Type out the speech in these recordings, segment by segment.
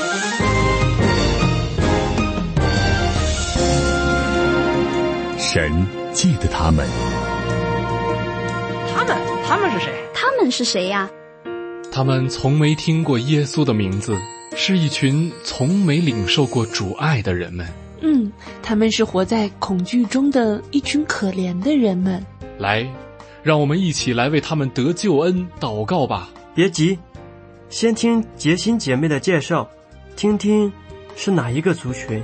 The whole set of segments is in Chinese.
神记得他们。 他们是谁？ 他们是谁呀？ 他们从没听过耶稣的名字，是一群从没领受过主爱的人们。 他们是活在恐惧中的一群可怜的人们。 来，让我们一起来为他们得救恩祷告吧。 别急，先听洁心姐妹的介绍，听听是哪一个族群。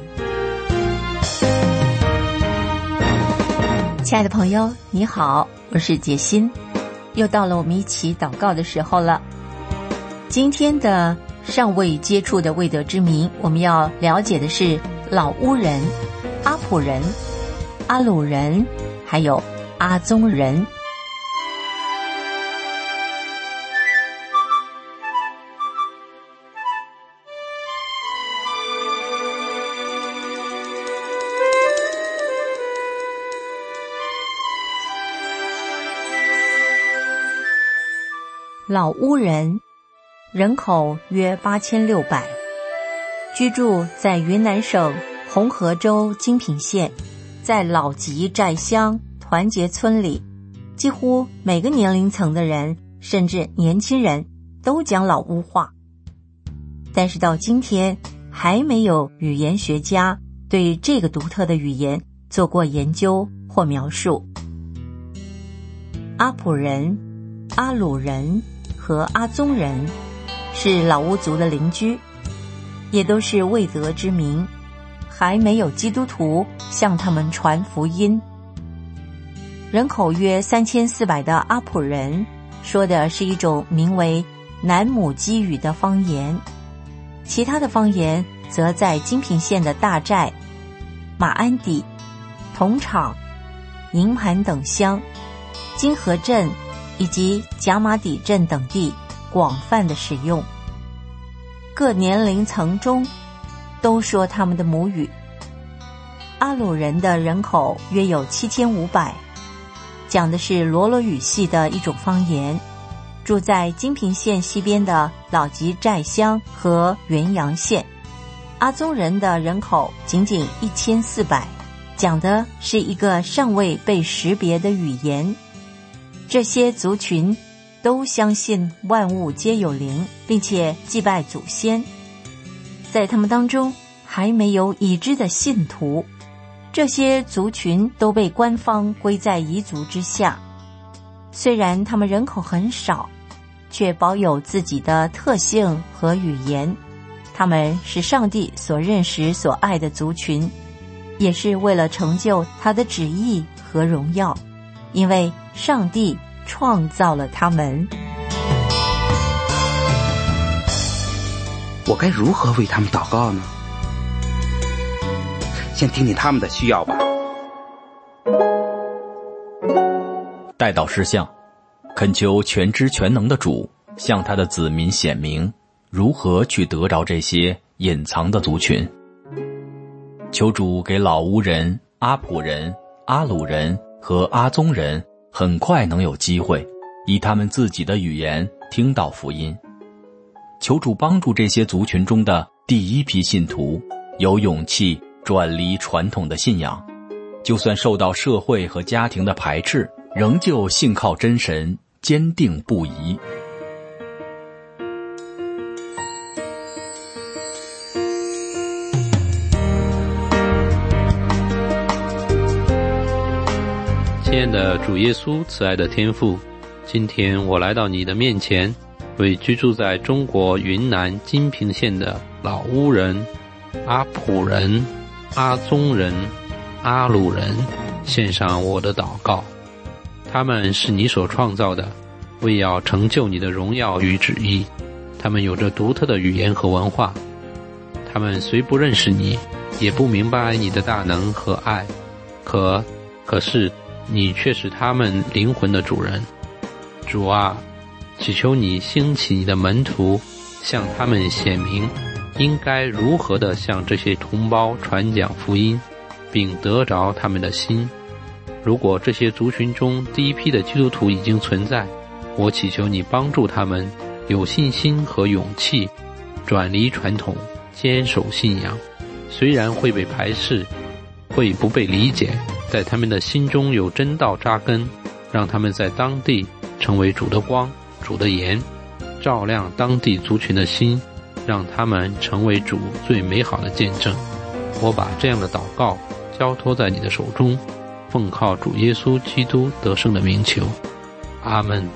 亲爱的朋友，你好，我是洁心，又到了我们一起祷告的时候了。今天的尚未接触的未得之民，我们要了解的是老乌人、阿普人、阿鲁人，还有阿宗人。老乌人人口约8600，居住在云南省红河州精品县，在老集寨乡团结村里，几乎每个年龄层的人，甚至年轻人都讲老乌话。但是到今天，还没有语言学家对这个独特的语言做过研究或描述。阿普人、阿鲁人和阿宗人是老乌族的邻居，也都是未得之民，还没有基督徒向他们传福音。人口约3400的阿普人说的是一种名为南母基语的方言，其他的方言则在精品县的大寨、马鞍底、桐场、营盘等乡、金河镇以及甲马底镇等地广泛的使用。各年龄层中都说他们的母语。阿鲁人的人口约有7500，讲的是罗罗语系的一种方言，住在金平县西边的老集寨乡和元阳县。阿宗人的人口仅仅1400，讲的是一个尚未被识别的语言。这些族群都相信万物皆有灵，并且祭拜祖先。在他们当中还没有已知的信徒，这些族群都被官方归在彝族之下。虽然他们人口很少，却保有自己的特性和语言。他们是上帝所认识所爱的族群，也是为了成就他的旨意和荣耀，因为上帝创造了他们。 我该如何为他们祷告呢？先听听他们的需要吧。 代祷事项，恳求全知全能的主向他的子民显明如何去得着这些隐藏的族群。求主给老乌人、阿普人、阿鲁人和阿宗人很快能有机会以他们自己的语言听到福音。求主帮助这些族群中的第一批信徒有勇气转离传统的信仰，就算受到社会和家庭的排斥，仍旧信靠真神，坚定不移。 亲爱的主耶稣，慈爱的天父，今天我来到你的面前，为居住在中国云南金平县的老乌人、阿普人、阿宗人、阿鲁人献上我的祷告。他们是你所创造的，为要成就你的荣耀与旨意。他们有着独特的语言和文化，他们虽不认识你，也不明白你的大能和爱，可是你却是他们灵魂的主人。主啊，祈求你兴起你的门徒，向他们显明应该如何地向这些同胞传讲福音，并得着他们的心。如果这些族群中第一批的基督徒已经存在，我祈求你帮助他们有信心和勇气，转离传统， 坚守信仰，虽然会被排斥，会不被理解，在他们的心中有真道扎根，让他们在当地成为主的光、主的盐，照亮当地族群的心，让他们成为主最美好的见证。我把这样的祷告交托在你的手中，奉靠主耶稣基督得胜的名求，阿们。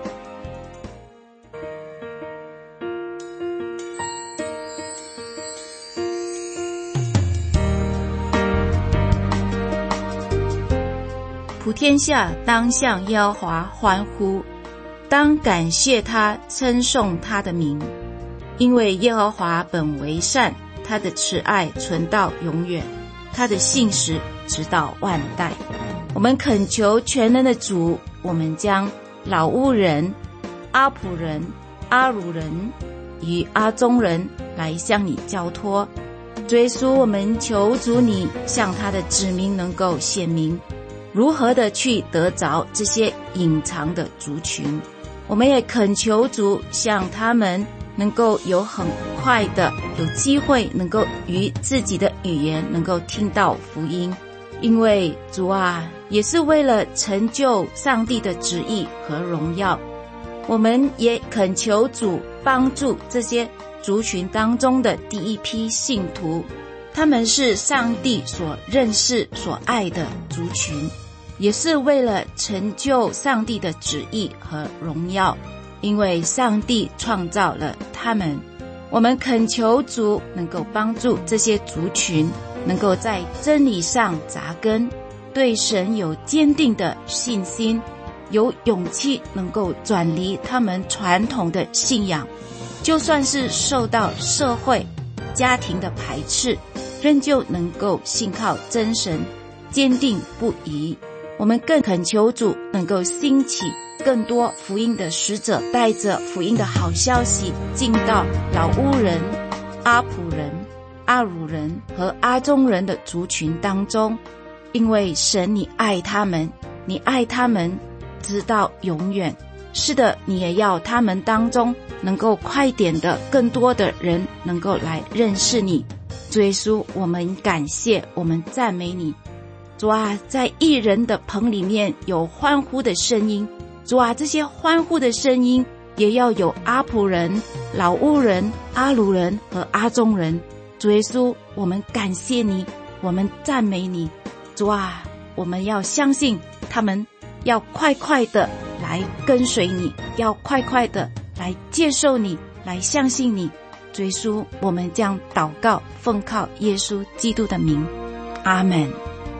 普天下当向耶和华欢呼，当感谢他，称颂他的名，因为耶和华本为善，他的慈爱存到永远，他的信实直到万代。我们恳求全能的主，我们将老乌人、阿普人、阿鲁人与阿宗人来向你交托。主耶稣，我们求主你向他的子民能够显明如何的去得着这些隐藏的族群。我们也恳求主向他们能够有很快的有机会能够与自己的语言能够听到福音，因为主啊，也是为了成就上帝的旨意和荣耀。我们也恳求主帮助这些族群当中的第一批信徒，他们是上帝所认识所爱的族群，也是为了成就上帝的旨意和荣耀，因为上帝创造了他们。我们恳求主能够帮助这些族群能够在真理上扎根，对神有坚定的信心，有勇气能够转离他们传统的信仰，就算是受到社会家庭的排斥，仍旧能够信靠真神，坚定不移。我们更恳求主能够兴起更多福音的使者，带着福音的好消息进到老乌人、阿普人、阿鲁人和阿宗人的族群当中，因为神你爱他们，你爱他们直到永远。是的，你也要他们当中能够快点的更多的人能够来认识你。主耶稣，我们感谢，我们赞美你。主啊，在一人的棚里面有欢呼的声音，主啊，这些欢呼的声音也要有阿普人、老乌人、阿鲁人和阿宗人。主耶稣，我们感谢你，我们赞美你。主啊，我们要相信他们要快快的来跟随你，要快快的来接受你，来相信你。主耶稣，我们将祷告奉靠耶稣基督的名，阿们。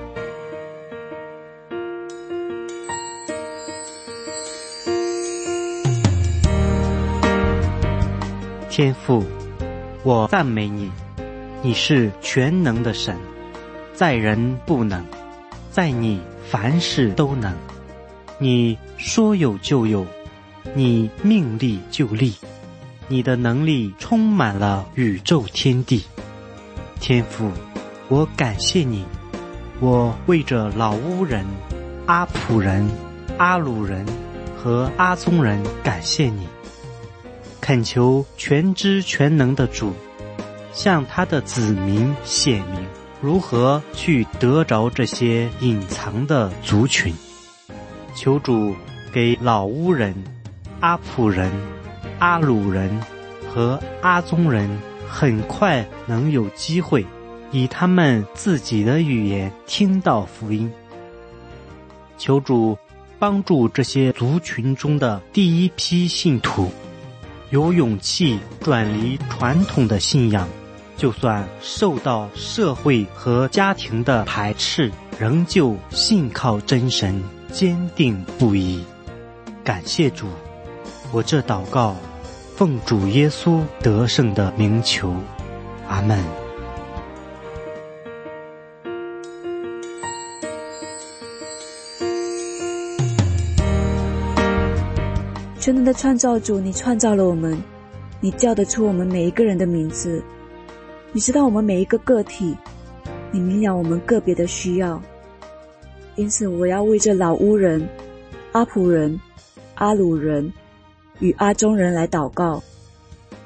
天父，我赞美你，你是全能的神，在人不能，在你凡事都能。你说有就有，你命立就立，你的能力充满了宇宙天地。天父，我感谢你，我为着老乌人、阿普人、阿鲁人和阿宗人感谢你，恳求全知全能的主向他的子民显明如何去得着这些隐藏的族群。求主给老乌人、阿普人、阿鲁人和阿宗人很快能有机会以他们自己的语言听到福音。求主帮助这些族群中的第一批信徒有勇气转离传统的信仰，就算受到社会和家庭的排斥，仍旧信靠真神，坚定不移。感谢主，我这祷告奉主耶稣得胜的名求，阿们。 全能的创造主，你创造了我们，你叫得出我们每一个人的名字，你知道我们每一个个体，你明了我们个别的需要。因此我要为这老乌人、阿普人、阿鲁人与阿宗人来祷告，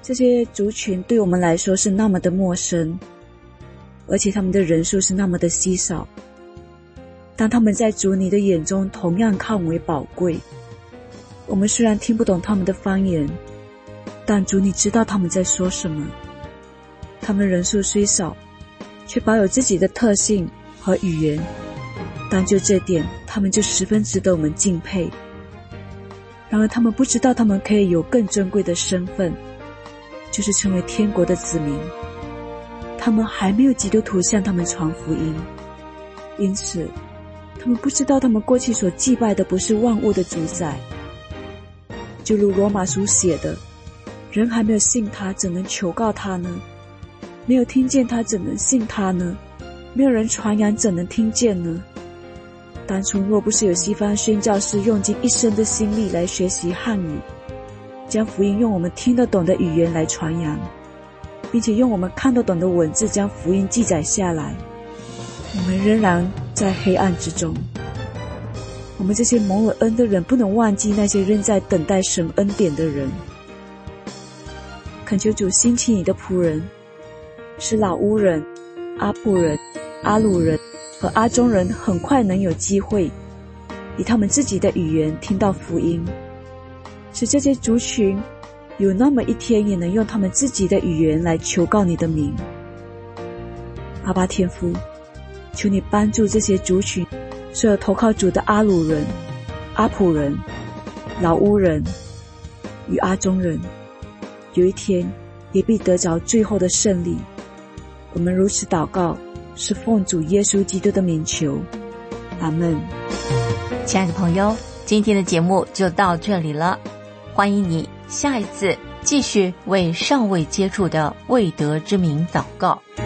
这些族群对我们来说是那么的陌生，而且他们的人数是那么的稀少，但他们在主你的眼中同样看为宝贵。我们虽然听不懂他们的方言，但主你知道他们在说什么。他们人数虽少，却保有自己的特性和语言，但就这点，他们就十分值得我们敬佩。然而他们不知道他们可以有更珍贵的身份，就是成为天国的子民。他们还没有基督徒向他们传福音，因此他们不知道他们过去所祭拜的不是万物的主宰。就如罗马书写的，人还没有信他，怎能求告他呢？没有听见他，怎能信他呢？没有人传扬，怎能听见呢？当初若不是有西方宣教士用尽一生的心力来学习汉语，将福音用我们听得懂的语言来传扬，并且用我们看得懂的文字将福音记载下来，我们仍然在黑暗之中。我们这些蒙了恩的人不能忘记那些仍在等待神恩典的人。恳求主兴起你的仆人，使老乌人、阿布人、阿鲁人和阿中人很快能有机会以他们自己的语言听到福音，使这些族群有那么一天也能用他们自己的语言来求告你的名。阿爸天父，求你帮助这些族群所有投靠主的阿鲁人、阿普人、老乌人与阿中人，有一天也必得着最后的胜利。我们如此祷告，是奉主耶稣基督的名求，阿们。 亲爱的朋友，今天的节目就到这里了，欢迎你下一次继续为尚未接触的未得之名祷告。